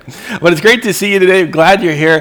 But it's great to see you today. Glad you're here.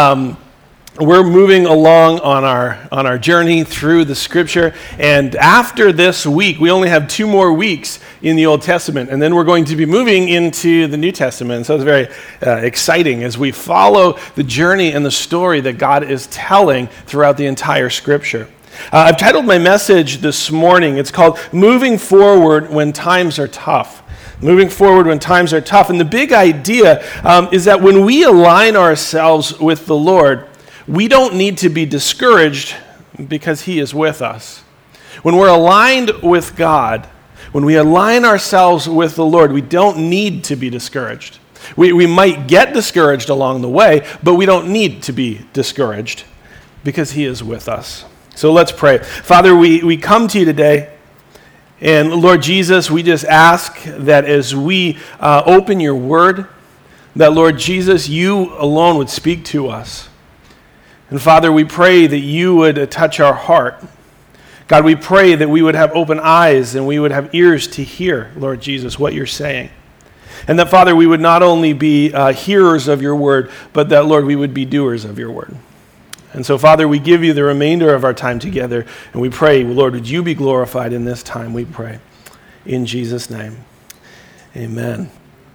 We're moving along on our journey through the Scripture, and after this week, we only have 2 more weeks in the Old Testament, and then we're going to be moving into the New Testament. So it's very exciting as we follow the journey and the story that God is telling throughout the entire Scripture. I've titled my message this morning, it's called Moving Forward When Times Are Tough. Moving forward when times are tough. And the big idea is that when we align ourselves with the Lord, we don't need to be discouraged because He is with us. When we're aligned with God, when we align ourselves with the Lord, we don't need to be discouraged. We might get discouraged along the way, but we don't need to be discouraged because He is with us. So let's pray. Father, we come to you today, and Lord Jesus, we just ask that as we open your word, that Lord Jesus, you alone would speak to us. And Father, we pray that you would touch our heart. God, we pray that we would have open eyes and we would have ears to hear, Lord Jesus, what you're saying. And that, Father, we would not only be hearers of your word, but that, Lord, we would be doers of your word. And so, Father, we give you the remainder of our time together, and we pray, Lord, would you be glorified in this time, we pray. In Jesus' name, amen.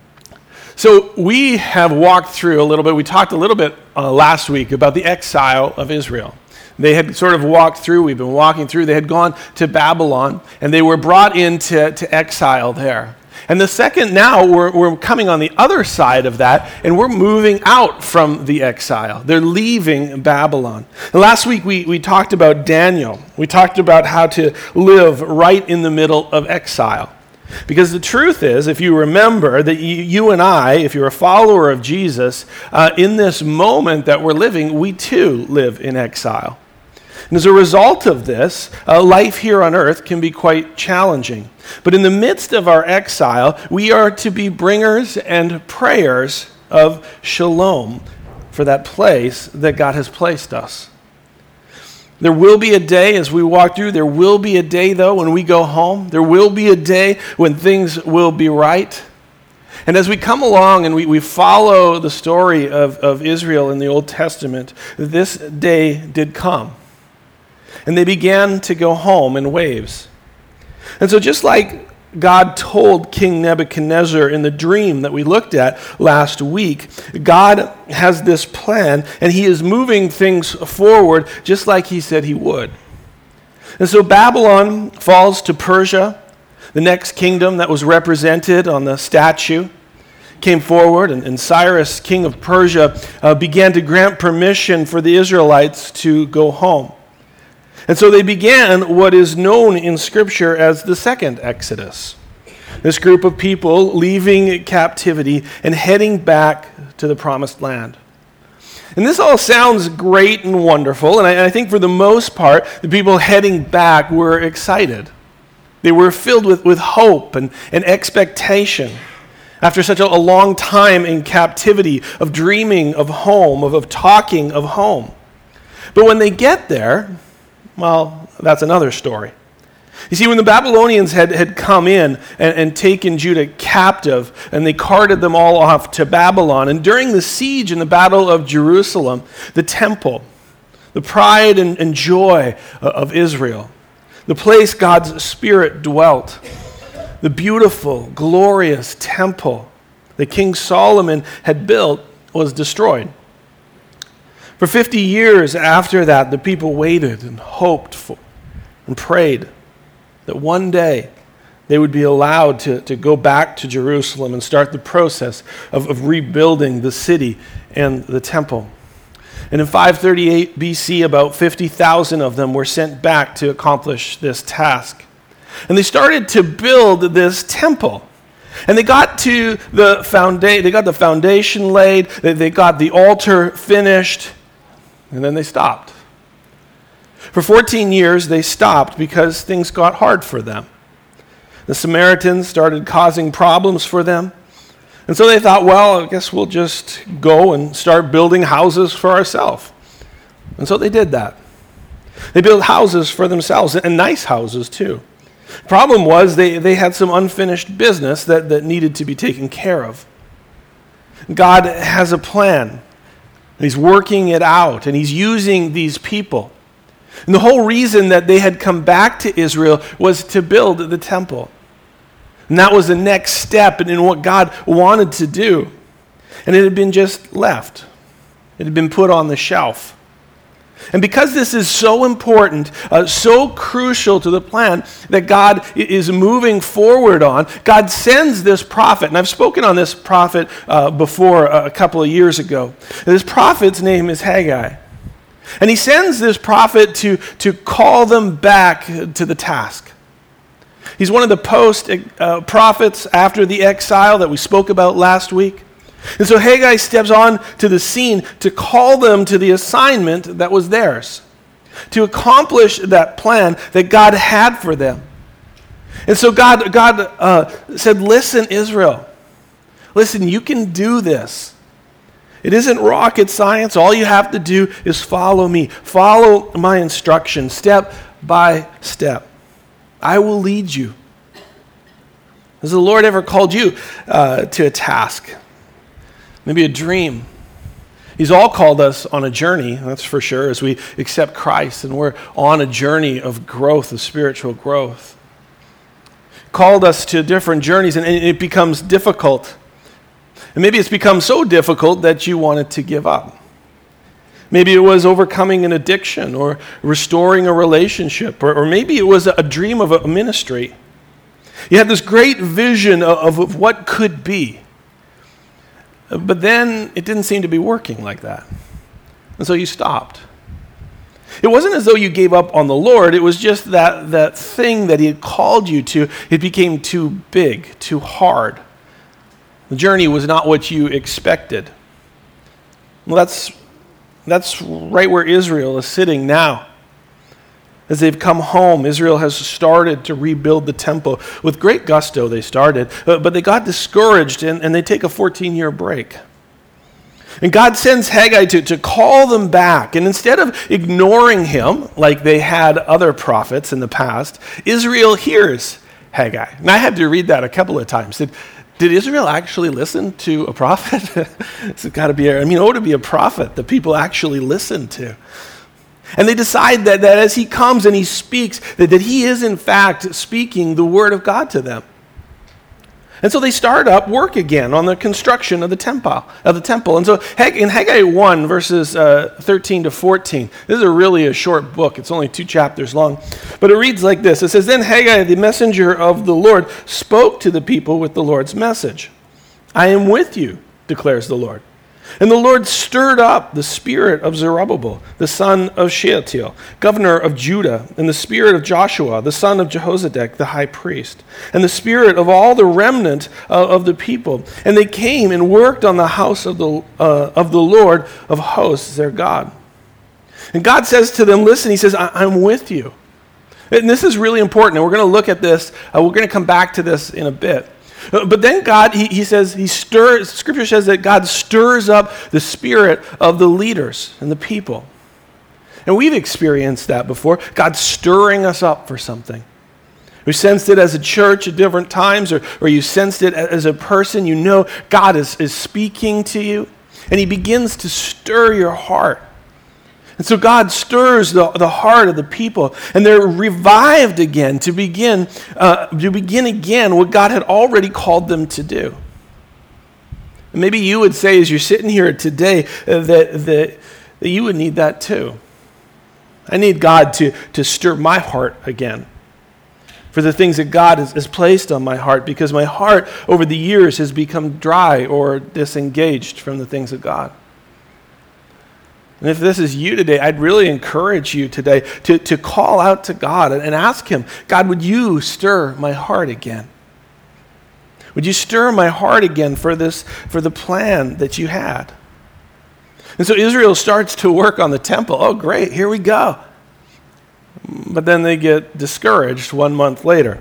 So we have walked through a little bit, we talked a little bit last week about the exile of Israel. They had sort of walked through, we've been walking through, they had gone to Babylon, and they were brought into exile there. And the second now, we're coming on the other side of that, and we're moving out from the exile. They're leaving Babylon. And last week, we talked about Daniel. We talked about how to live right in the middle of exile. Because the truth is, if you remember, that you and I, if you're a follower of Jesus, in this moment that we're living, we too live in exile. And as a result of this, life here on earth can be quite challenging. But in the midst of our exile, we are to be bringers and prayers of shalom for that place that God has placed us. There will be a day as we walk through, there will be a day, though, when we go home. There will be a day when things will be right. And as we come along and we follow the story of Israel in the Old Testament, this day did come. And they began to go home in waves. And so just like God told King Nebuchadnezzar in the dream that we looked at last week, God has this plan, and He is moving things forward just like He said He would. And so Babylon falls to Persia. The next kingdom that was represented on the statue came forward, and Cyrus, king of Persia, began to grant permission for the Israelites to go home. And so they began what is known in Scripture as the second Exodus. This group of people leaving captivity and heading back to the promised land. And this all sounds great and wonderful, and I think for the most part, the people heading back were excited. They were filled with hope and expectation. After such a long time in captivity, of dreaming of home, of talking of home. But when they get there, well, that's another story. You see, when the Babylonians had come in and taken Judah captive, and they carted them all off to Babylon, and during the siege and the battle of Jerusalem, the temple, the pride and joy of Israel, the place God's Spirit dwelt, the beautiful, glorious temple that King Solomon had built was destroyed. For 50 years after that, the people waited and hoped for and prayed that one day they would be allowed to go back to Jerusalem and start the process of rebuilding the city and the temple. And in 538 BC, about 50,000 of them were sent back to accomplish this task. And they started to build this temple. And they got to the foundation laid, they got the altar finished, and then they stopped. For 14 years, they stopped because things got hard for them. The Samaritans started causing problems for them. And so they thought, well, I guess we'll just go and start building houses for ourselves. And so they did that. They built houses for themselves, and nice houses too. Problem was they had some unfinished business that needed to be taken care of. God has a plan. He's working it out, and he's using these people. And the whole reason that they had come back to Israel was to build the temple. And that was the next step in what God wanted to do. And it had been just left. It had been put on the shelf. And because this is so important, so crucial to the plan that God is moving forward on, God sends this prophet. And I've spoken on this prophet before a couple of years ago. This prophet's name is Haggai. And he sends this prophet to call them back to the task. He's one of the post-prophets after the exile that we spoke about last week. And so Haggai steps on to the scene to call them to the assignment that was theirs, to accomplish that plan that God had for them. And so God said, listen, Israel, listen, you can do this. It isn't rocket science. All you have to do is follow me. Follow my instructions step by step. I will lead you. Has the Lord ever called you to a task? Maybe a dream. He's all called us on a journey, that's for sure, as we accept Christ, and we're on a journey of growth, of spiritual growth. Called us to different journeys, and it becomes difficult. And maybe it's become so difficult that you wanted to give up. Maybe it was overcoming an addiction or restoring a relationship, or maybe it was a dream of a ministry. You had this great vision of what could be. But then it didn't seem to be working like that. And so you stopped. It wasn't as though you gave up on the Lord. It was just that thing that he had called you to, it became too big, too hard. The journey was not what you expected. Well, that's right where Israel is sitting now. As they've come home, Israel has started to rebuild the temple. With great gusto they started, but they got discouraged and they take a 14-year break. And God sends Haggai to call them back. And instead of ignoring him like they had other prophets in the past, Israel hears Haggai. And I had to read that a couple of times. Did Israel actually listen to a prophet? It's got to be, to be a prophet that people actually listen to. And they decide that as he comes and he speaks, that he is in fact speaking the word of God to them. And so they start up work again on the construction of the temple. And so in Haggai 1, verses 13 to 14, this is really a short book. It's only 2 chapters long. But it reads like this. It says, "Then Haggai, the messenger of the Lord, spoke to the people with the Lord's message. 'I am with you,' declares the Lord. And the Lord stirred up the spirit of Zerubbabel, the son of Shealtiel, governor of Judah, and the spirit of Joshua, the son of Jehozadak, the high priest, and the spirit of all the remnant of the people. And they came and worked on the house of the Lord of hosts, their God.'" And God says to them, listen, he says, I'm with you. And this is really important, and we're going to look at this. We're going to come back to this in a bit. But then God, he says, Scripture says that God stirs up the spirit of the leaders and the people. And we've experienced that before, God stirring us up for something. We sensed it as a church at different times, or you sensed it as a person. You know God is speaking to you, and he begins to stir your heart. And so God stirs the heart of the people, and they're revived again to begin again what God had already called them to do. And maybe you would say, as you're sitting here today, that you would need that too. I need God to stir my heart again for the things that God has placed on my heart, because my heart over the years has become dry or disengaged from the things of God. And if this is you today, I'd really encourage you today to call out to God and ask him, God, would you stir my heart again? Would you stir my heart again for the plan that you had? And so Israel starts to work on the temple. Oh, great, here we go. But then they get discouraged 1 month later.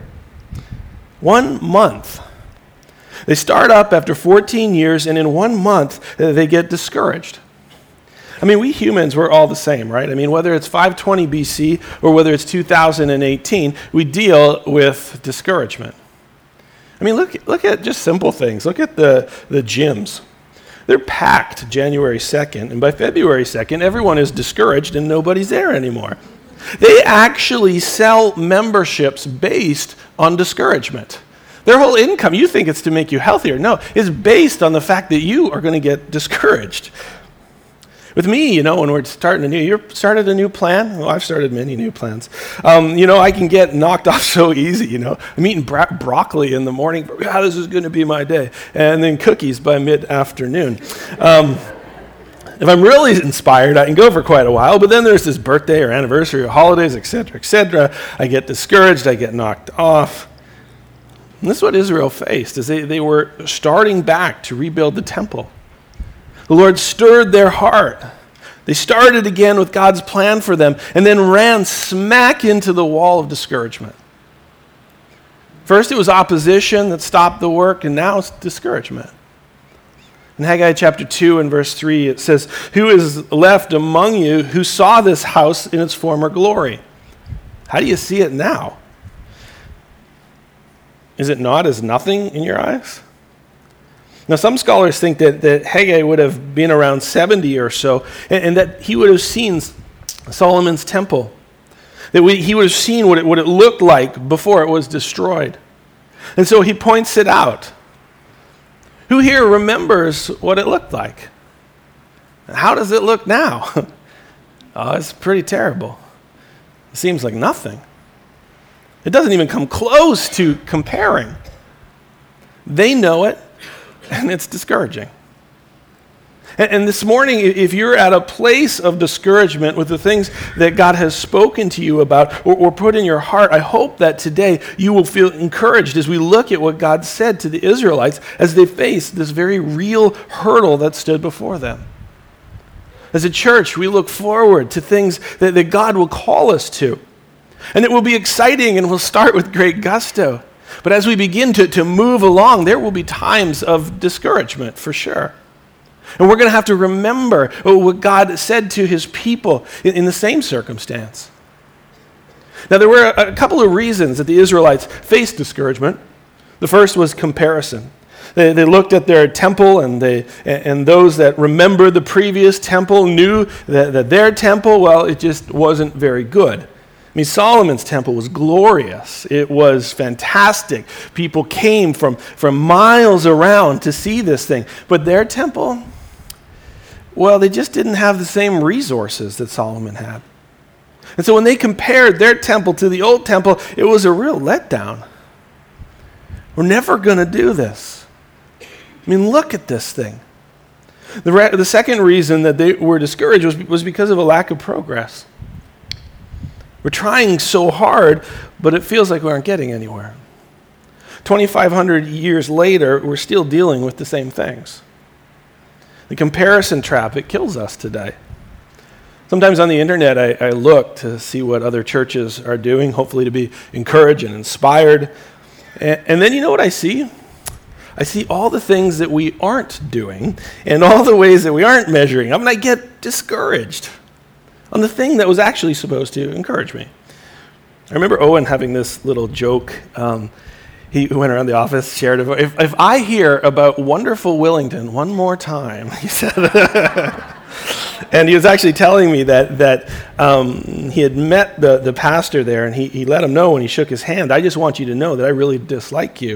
1 month. They start up after 14 years, and in 1 month, they get discouraged. We humans, we're all the same, right? Whether it's 520 BC or whether it's 2018, we deal with discouragement. Look at just simple things. Look at the gyms. They're packed January 2nd, and by February 2nd, everyone is discouraged and nobody's there anymore. They actually sell memberships based on discouragement. Their whole income, you think it's to make you healthier. No, it's based on the fact that you are going to get discouraged. With me, when we're starting you started a new plan? Well, I've started many new plans. I can get knocked off so easy, I'm eating broccoli in the morning. This is going to be my day. And then cookies by mid-afternoon. If I'm really inspired, I can go for quite a while, but then there's this birthday or anniversary or holidays, etc., etc. I get discouraged, I get knocked off. And this is what Israel faced, as they were starting back to rebuild the temple. The Lord stirred their heart. They started again with God's plan for them and then ran smack into the wall of discouragement. First it was opposition that stopped the work, and now it's discouragement. In Haggai chapter 2 and verse 3, it says, "Who is left among you who saw this house in its former glory?" How do you see it now? Is it not as nothing in your eyes? Now, some scholars think that Haggai would have been around 70 or so, and that he would have seen Solomon's temple. That he would have seen what it looked like before it was destroyed. And so he points it out. Who here remembers what it looked like? How does it look now? It's pretty terrible. It seems like nothing. It doesn't even come close to comparing. They know it, and it's discouraging. And this morning, if you're at a place of discouragement with the things that God has spoken to you about or put in your heart, I hope that today you will feel encouraged as we look at what God said to the Israelites as they faced this very real hurdle that stood before them. As a church, we look forward to things that God will call us to. And it will be exciting, and we'll start with great gusto. But as we begin to move along, there will be times of discouragement, for sure. And we're going to have to remember what God said to his people in the same circumstance. Now, there were a couple of reasons that the Israelites faced discouragement. The first was comparison. They looked at their temple, and those that remembered the previous temple knew that their temple, well, it just wasn't very good. I mean, Solomon's temple was glorious. It was fantastic. People came from miles around to see this thing. But their temple, well, they just didn't have the same resources that Solomon had. And so when they compared their temple to the old temple, it was a real letdown. We're never going to do this. I mean, look at this thing. The second reason that they were discouraged was because of a lack of progress. We're trying so hard, but it feels like we aren't getting anywhere. 2,500 years later, we're still dealing with the same things. The comparison trap, it kills us today. Sometimes on the internet, I look to see what other churches are doing, hopefully to be encouraged and inspired. And then you know what I see? I see all the things that we aren't doing and all the ways that we aren't measuring. I get discouraged on the thing that was actually supposed to encourage me. I remember Owen having this little joke. He went around the office, shared it. If I hear about wonderful Willington one more time, he said, and he was actually telling me that he had met the pastor there, and he let him know when he shook his hand, I just want you to know that I really dislike you.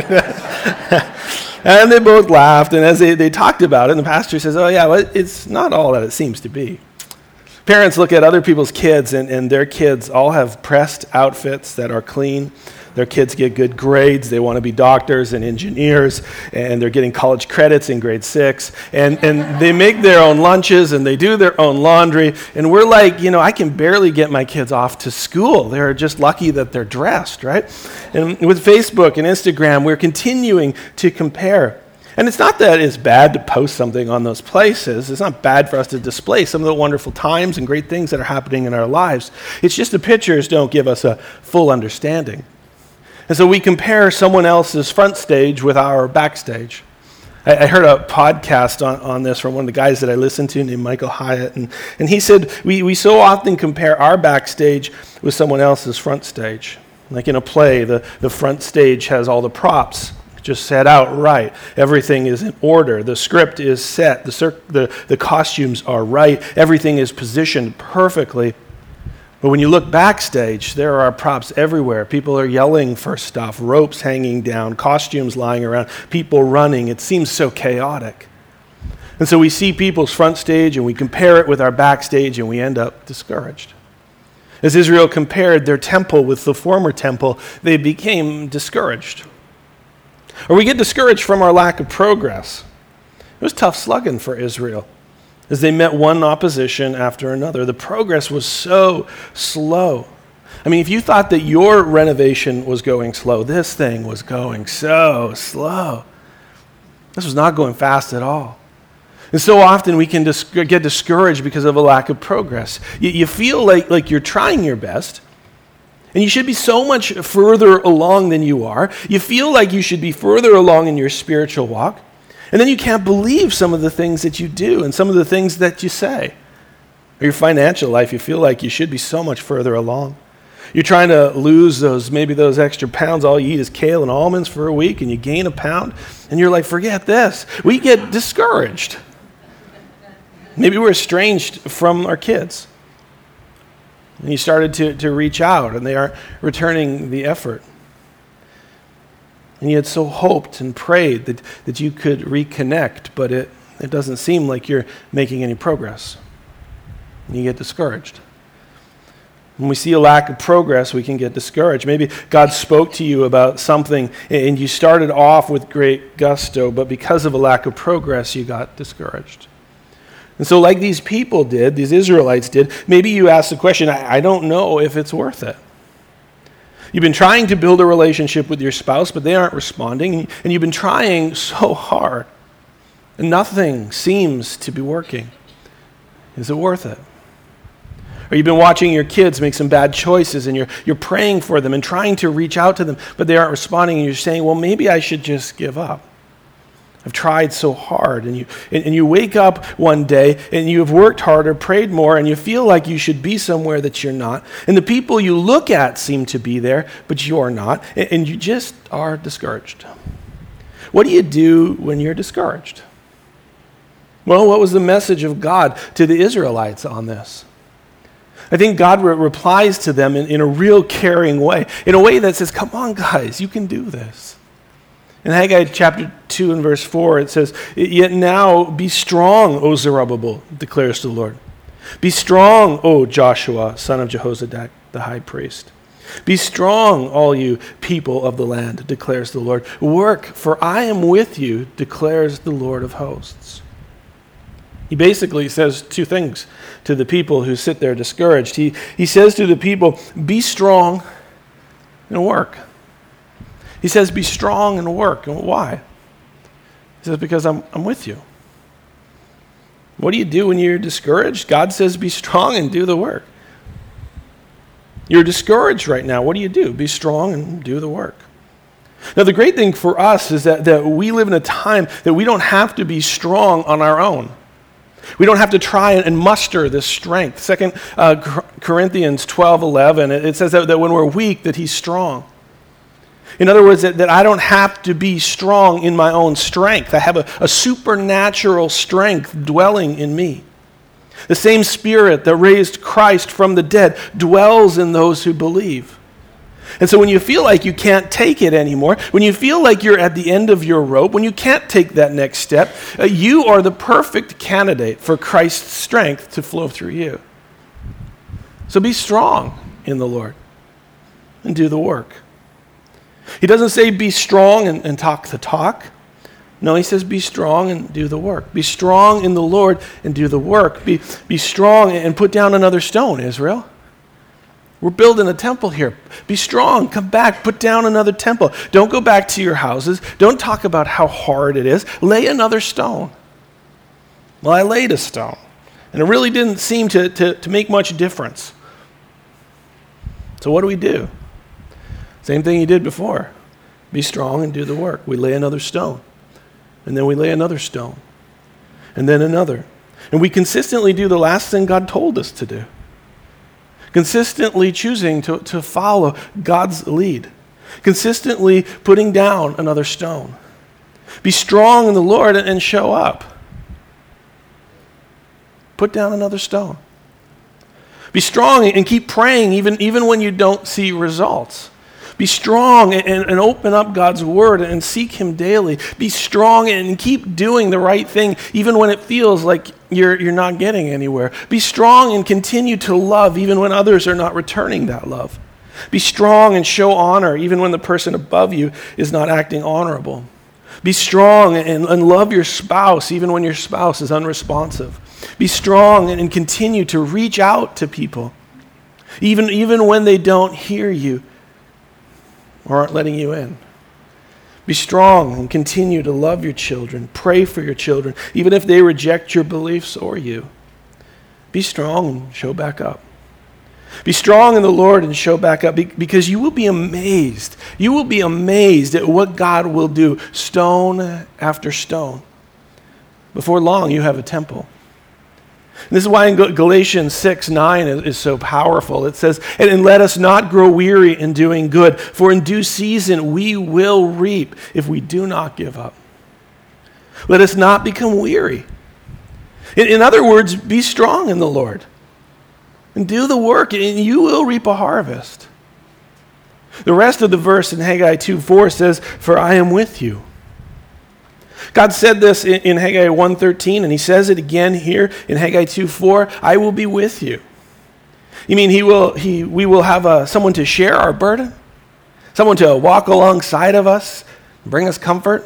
And they both laughed, and as they talked about it, and the pastor says, oh yeah, well, it's not all that it seems to be. Parents look at other people's kids, and their kids all have pressed outfits that are clean. Their kids get good grades. They want to be doctors and engineers, and they're getting college credits in grade 6. And they make their own lunches, and they do their own laundry. And we're like, I can barely get my kids off to school. They're just lucky that they're dressed, right? And with Facebook and Instagram, we're continuing to compare. And it's not that it's bad to post something on those places. It's not bad for us to display some of the wonderful times and great things that are happening in our lives. It's just the pictures don't give us a full understanding. And so we compare someone else's front stage with our backstage. I heard a podcast on this from one of the guys that I listened to named Michael Hyatt. And he said, we so often compare our backstage with someone else's front stage. Like in a play, the front stage has all the props. just set out right. Everything is in order. The script is set. The costumes are right. Everything is positioned perfectly. But when you look backstage, there are props everywhere. People are yelling for stuff, ropes hanging down, costumes lying around, people running. It seems so chaotic. And so we see people's front stage and we compare it with our backstage and we end up discouraged. As Israel compared their temple with the former temple, they became discouraged. Or we get discouraged from our lack of progress. It was tough slugging for Israel as they met one opposition after another. The progress was so slow. I mean, if you thought that your renovation was going slow, this thing was going so slow. This was not going fast at all. And so often we can get discouraged because of a lack of progress. You feel like you're trying your best, and you should be so much further along than you are. You feel like you should be further along in your spiritual walk, and then you can't believe some of the things that you do and some of the things that you say. Or your financial life, you feel like you should be so much further along. You're trying to lose those extra pounds. All you eat is kale and almonds for a week, and you gain a pound, and you're like, forget this. We get discouraged. Maybe we're estranged from our kids. And you started to reach out, and they aren't returning the effort. And you had so hoped and prayed that you could reconnect, but it doesn't seem like you're making any progress. And you get discouraged. When we see a lack of progress, we can get discouraged. Maybe God spoke to you about something, and you started off with great gusto, but because of a lack of progress, you got discouraged. And so like these people did, these Israelites did, maybe you ask the question, I don't know if it's worth it. You've been trying to build a relationship with your spouse, but they aren't responding, and you've been trying so hard, and nothing seems to be working. Is it worth it? Or you've been watching your kids make some bad choices, and you're praying for them and trying to reach out to them, but they aren't responding, and you're saying, well, maybe I should just give up. I've tried so hard, and you wake up one day and you have worked harder, prayed more, and you feel like you should be somewhere that you're not. And the people you look at seem to be there, but you're not, and you just are discouraged. What do you do when you're discouraged? Well, what was the message of God to the Israelites on this? I think God replies to them in a real caring way, in a way that says, come on, guys, you can do this. In Haggai chapter 2 and verse 4, it says, yet now be strong, O Zerubbabel, declares the Lord. Be strong, O Joshua, son of Jehozadak, the high priest. Be strong, all you people of the land, declares the Lord. Work, for I am with you, declares the Lord of hosts. He basically says two things to the people who sit there discouraged. He says to the people, be strong and work. He says, be strong and work. And why? He says, because I'm with you. What do you do when you're discouraged? God says, be strong and do the work. You're discouraged right now. What do you do? Be strong and do the work. Now, the great thing for us is that we live in a time that we don't have to be strong on our own. We don't have to try and muster this strength. 2 Corinthians 12:11, it says that when we're weak, that he's strong. In other words, that I don't have to be strong in my own strength. I have a supernatural strength dwelling in me. The same Spirit that raised Christ from the dead dwells in those who believe. And so when you feel like you can't take it anymore, when you feel like you're at the end of your rope, when you can't take that next step, you are the perfect candidate for Christ's strength to flow through you. So be strong in the Lord and do the work. He doesn't say be strong and talk the talk. No, he says be strong and do the work. Be strong in the Lord and do the work. Be strong and put down another stone, Israel. We're building a temple here. Be strong. Come back. Put down another temple. Don't go back to your houses. Don't talk about how hard it is. Lay another stone. Well, I laid a stone, and it really didn't seem to make much difference. So what do? Same thing he did before. Be strong and do the work. We lay another stone. And then we lay another stone. And then another. And we consistently do the last thing God told us to do. Consistently choosing to follow God's lead. consistently putting down another stone. Be strong in the Lord and show up. Put down another stone. Be strong and keep praying even when you don't see results. Be strong and open up God's word and seek him daily. Be strong and keep doing the right thing even when it feels like you're not getting anywhere. Be strong and continue to love even when others are not returning that love. Be strong and show honor even when the person above you is not acting honorable. Be strong and love your spouse even when your spouse is unresponsive. Be strong and continue to reach out to people even when they don't hear you or aren't letting you in. Be strong and continue to love your children. Pray for your children, even if they reject your beliefs or you. Be strong and show back up. Be strong in the Lord and show back up, because you will be amazed. You will be amazed at what God will do, stone after stone. Before long, you have a temple. And this is why in Galatians 6:9 is so powerful. It says, and let us not grow weary in doing good, for in due season we will reap if we do not give up. Let us not become weary. In other words, be strong in the Lord and do the work, and you will reap a harvest. The rest of the verse in Haggai 2:4 says, for I am with you. God said this in Haggai 1:13, and he says it again here in Haggai 2:4, I will be with you. You mean we will have someone to share our burden? Someone to walk alongside of us, bring us comfort?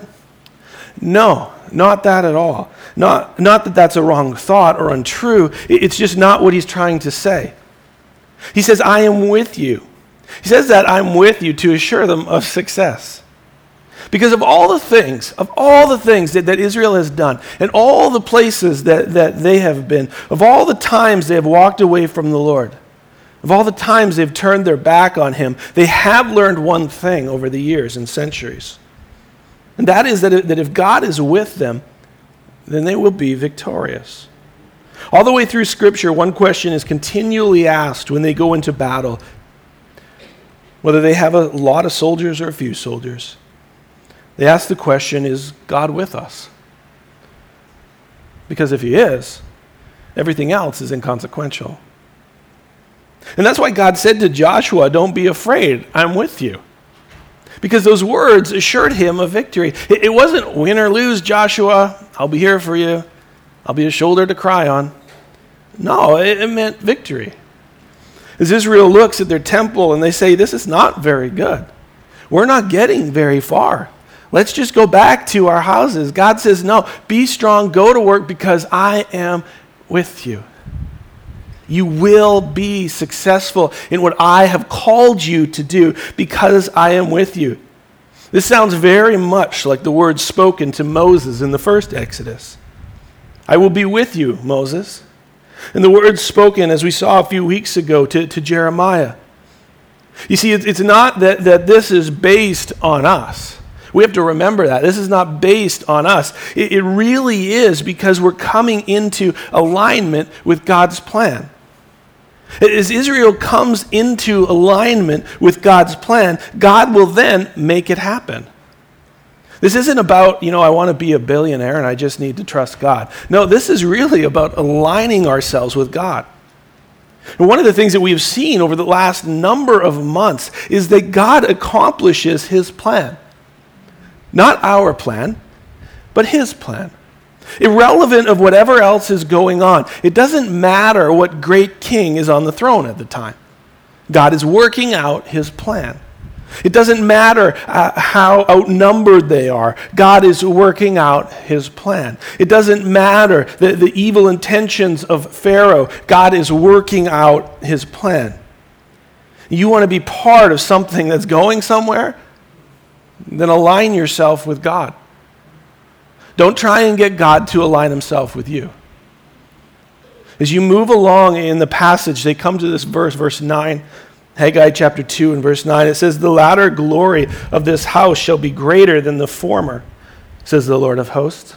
No, not that at all. Not that that's a wrong thought or untrue. It's just not what he's trying to say. He says, I am with you. He says that I'm with you to assure them of success. Because of all the things that Israel has done, and all the places that they have been, of all the times they have walked away from the Lord, of all the times they've turned their back on him, they have learned one thing over the years and centuries. And that is that if God is with them, then they will be victorious. All the way through Scripture, one question is continually asked when they go into battle, whether they have a lot of soldiers or a few soldiers. They ask the question, is God with us? Because if he is, everything else is inconsequential. And that's why God said to Joshua, don't be afraid, I'm with you. Because those words assured him of victory. It wasn't win or lose, Joshua, I'll be here for you. I'll be a shoulder to cry on. No, it meant victory. As Israel looks at their temple and they say, this is not very good. We're not getting very far. Let's just go back to our houses. God says, no, be strong, go to work because I am with you. You will be successful in what I have called you to do because I am with you. This sounds very much like the words spoken to Moses in the first Exodus. I will be with you, Moses. And the words spoken, as we saw a few weeks ago, to Jeremiah. You see, it's not that this is based on us. We have to remember that. This is not based on us. It really is because we're coming into alignment with God's plan. As Israel comes into alignment with God's plan, God will then make it happen. This isn't about, I want to be a billionaire and I just need to trust God. No, this is really about aligning ourselves with God. And one of the things that we've seen over the last number of months is that God accomplishes his plan. Not our plan, but his plan. Irrelevant of whatever else is going on. It doesn't matter what great king is on the throne at the time. God is working out his plan. It doesn't matter how outnumbered they are. God is working out his plan. It doesn't matter the evil intentions of Pharaoh. God is working out his plan. You want to be part of something that's going somewhere? Then align yourself with God. Don't try and get God to align himself with you. As you move along in the passage, they come to this verse 9, Haggai chapter 2 and verse 9. It says, the latter glory of this house shall be greater than the former, says the Lord of hosts.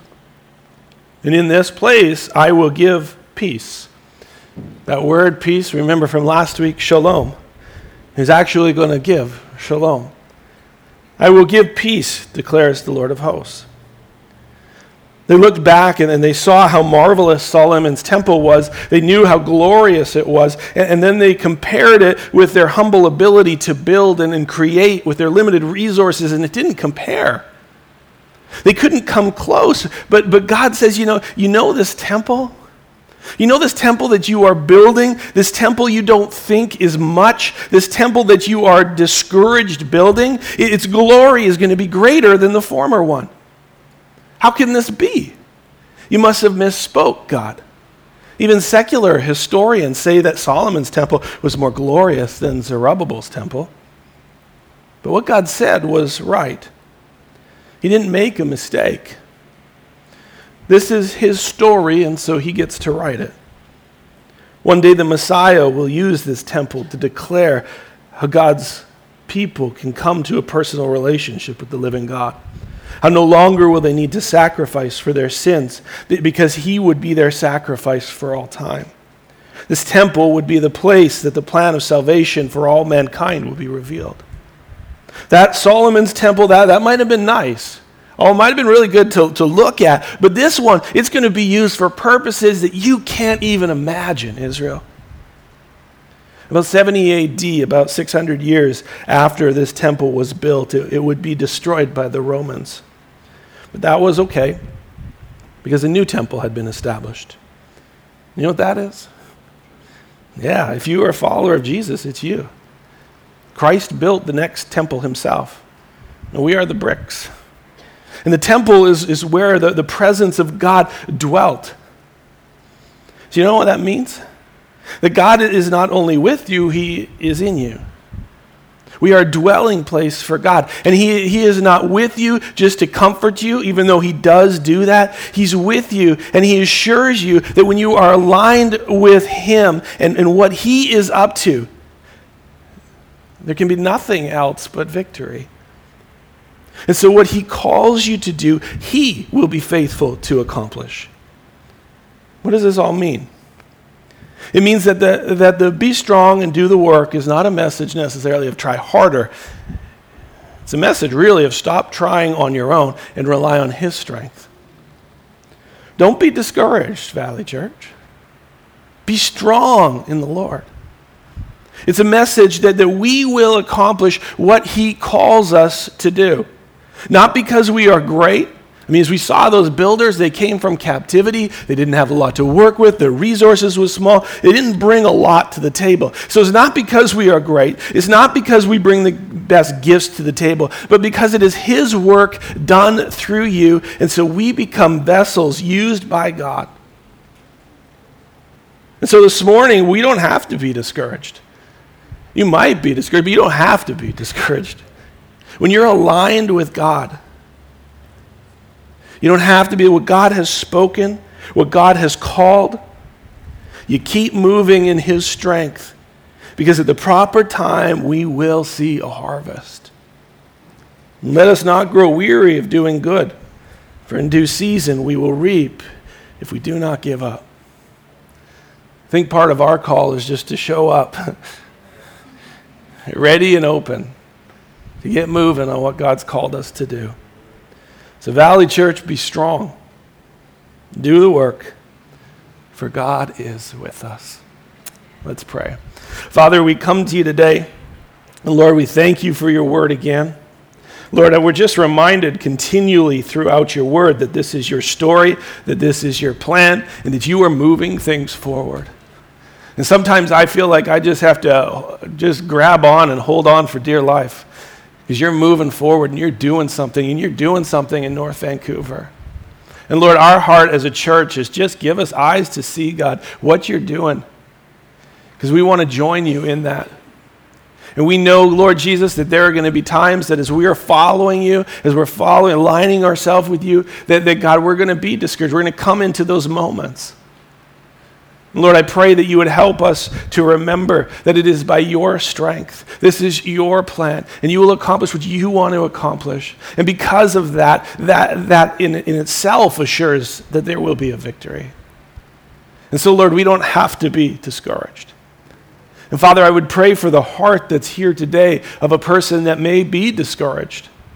And in this place I will give peace. That word peace, remember from last week, shalom, is actually going to give shalom. I will give peace, declares the Lord of hosts. They looked back and they saw how marvelous Solomon's temple was. They knew how glorious it was. And then they compared it with their humble ability to build and create with their limited resources, and it didn't compare. They couldn't come close. But God says, you know this temple? You know this temple that you are building? This temple you don't think is much? This temple that you are discouraged building? Its glory is going to be greater than the former one. How can this be? You must have misspoke, God. Even secular historians say that Solomon's temple was more glorious than Zerubbabel's temple. But what God said was right. He didn't make a mistake. This is his story, and so he gets to write it. One day the Messiah will use this temple to declare how God's people can come to a personal relationship with the living God. How no longer will they need to sacrifice for their sins because he would be their sacrifice for all time. This temple would be the place that the plan of salvation for all mankind will be revealed. That Solomon's temple, that might have been nice. Oh, it might have been really good to look at. But this one, it's going to be used for purposes that you can't even imagine, Israel. About 70 AD, about 600 years after this temple was built, it would be destroyed by the Romans. But that was okay, because a new temple had been established. You know what that is? Yeah, if you are a follower of Jesus, it's you. Christ built the next temple himself, and we are the bricks. And the temple is where the presence of God dwelt. Do you know what that means? That God is not only with you, he is in you. We are a dwelling place for God. And he is not with you just to comfort you, even though he does do that. He's with you, and he assures you that when you are aligned with him and what he is up to, there can be nothing else but victory. And so what he calls you to do, he will be faithful to accomplish. What does this all mean? It means that the be strong and do the work is not a message necessarily of try harder. It's a message really of stop trying on your own and rely on his strength. Don't be discouraged, Valley Church. Be strong in the Lord. It's a message that we will accomplish what he calls us to do. Not because we are great. I mean, as we saw those builders, they came from captivity. They didn't have a lot to work with. Their resources were small. They didn't bring a lot to the table. So it's not because we are great. It's not because we bring the best gifts to the table, but because it is his work done through you. And so we become vessels used by God. And so this morning, we don't have to be discouraged. You might be discouraged, but you don't have to be discouraged. When you're aligned with God, you don't have to be. What God has spoken, what God has called, you keep moving in his strength, because at the proper time we will see a harvest. Let us not grow weary of doing good, for in due season we will reap if we do not give up. I think part of our call is just to show up ready and open to get moving on what God's called us to do. So Valley Church, be strong. Do the work, for God is with us. Let's pray. Father, we come to you today, and Lord, we thank you for your word again. Lord, we're just reminded continually throughout your word that this is your story, that this is your plan, and that you are moving things forward. And sometimes I feel like I just have to just grab on and hold on for dear life, because you're moving forward and you're doing something in North Vancouver. And Lord, our heart as a church is just give us eyes to see, God, what you're doing, because we want to join you in that. And we know, Lord Jesus, that there are going to be times that as we are following you, as we're following, aligning ourselves with you, that God, we're going to be discouraged. We're going to come into those moments. Lord, I pray that you would help us to remember that it is by your strength. This is your plan, and you will accomplish what you want to accomplish. And because of that in itself assures that there will be a victory. And so, Lord, we don't have to be discouraged. And Father, I would pray for the heart that's here today of a person that may be discouraged.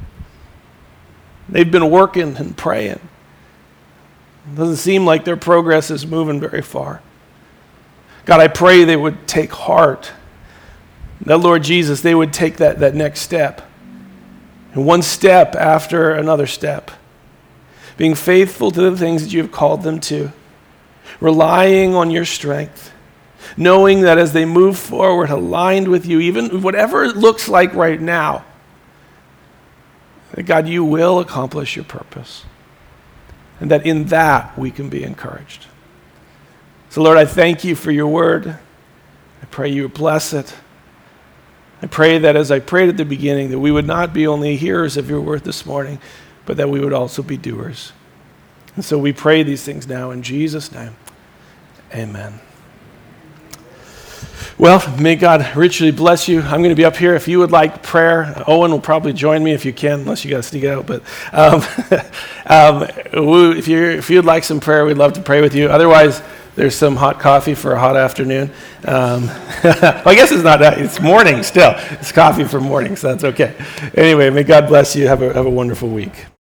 They've been working and praying. It doesn't seem like their progress is moving very far. God, I pray they would take heart. That, Lord Jesus, they would take that next step. And one step after another step. Being faithful to the things that you have called them to. Relying on your strength. Knowing that as they move forward, aligned with you, even whatever it looks like right now, that God, you will accomplish your purpose. And that in that we can be encouraged. So Lord, I thank you for your word. I pray you would bless it. I pray that as I prayed at the beginning, that we would not be only hearers of your word this morning, but that we would also be doers. And so we pray these things now in Jesus' name. Amen. Well, may God richly bless you. I'm going to be up here if you would like prayer. Owen will probably join me if you can, unless you got to sneak out. But if you'd like some prayer, we'd love to pray with you. Otherwise, there's some hot coffee for a hot afternoon. Well, I guess it's not that. It's morning still. It's coffee for morning, so that's okay. Anyway, may God bless you. Have a wonderful week.